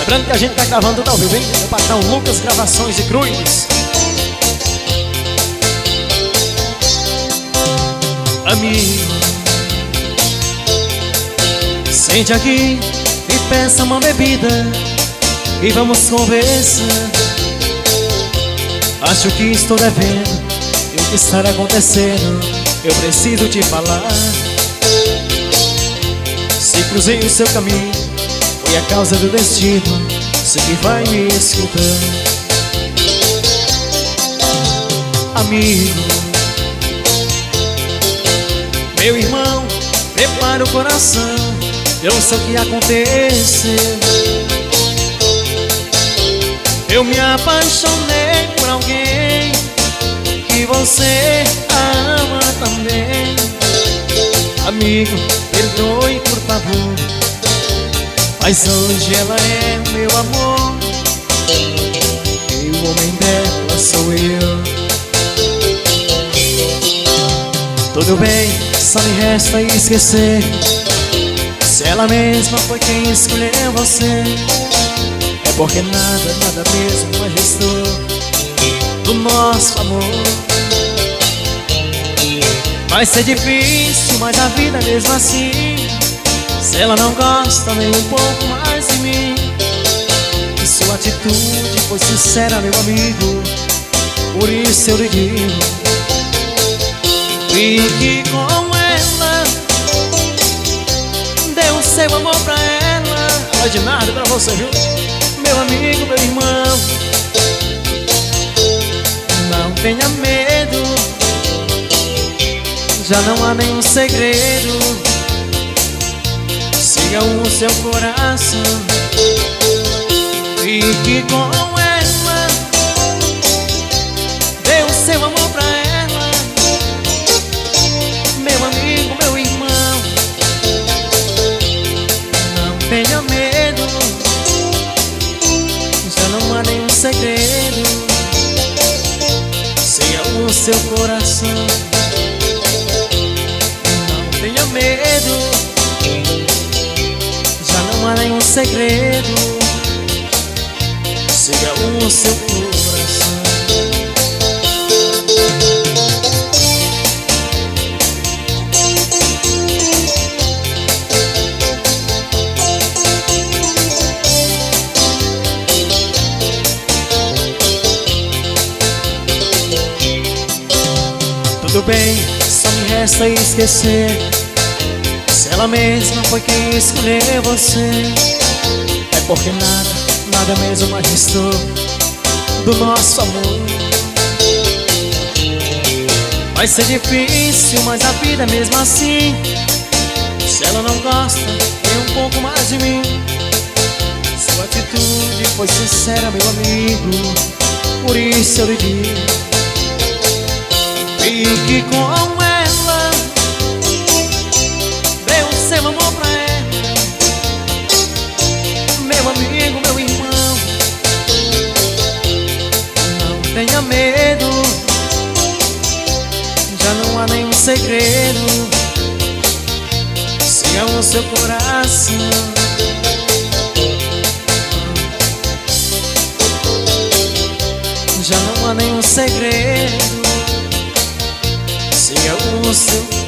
Lembrando que a gente tá gravando ao vivo, hein? O patrão Lucas Gravações e Cruz. Amigo, sente aqui e peça uma bebida e vamos conversar. Acho que estou devendo e o que estará acontecendo eu preciso te falar. Se cruzei o seu caminho, foi a causa do destino, sei que vai me escutar. Amigo, meu irmão, prepara o coração, eu sei o que aconteceu. Eu me apaixonei por alguém que você ama também. Amigo, perdoe por favor, mas hoje ela é o meu amor e o homem dela sou eu. Tudo bem, só me resta esquecer. Se ela mesma foi quem escolheu você, é porque nada mesmo mais restou do nosso amor. Vai ser difícil, mas a vida é mesmo assim. Se ela não gosta nem um pouco mais de mim, e sua atitude foi sincera, meu amigo, por isso eu lhe digo: fique com ela, dê o seu amor pra ela. Não é de nada pra você, viu? Meu amigo, meu irmão, não tenha medo, já não há nenhum segredo. Siga o seu coração, fique com ela, dê o seu amor pra ela. Meu amigo, meu irmão, não tenha medo, já não há nenhum segredo. Siga o seu coração, não tenha medo, não há nenhum segredo. Siga o seu coração. Tudo bem, só me resta esquecer. Se ela mesma foi quem escolheu você, é porque nada mesmo mais restou do nosso amor. Vai ser difícil, mas a vida é mesmo assim. Se ela não gosta nem um pouco mais de mim, sua atitude foi sincera, meu amigo, por isso eu lhe digo: fique com ela, dê o seu amor pra ela. Meu amigo, meu irmão, não tenha medo, já não há nenhum segredo. Siga o seu coração, já não há nenhum segredo. Siga o seu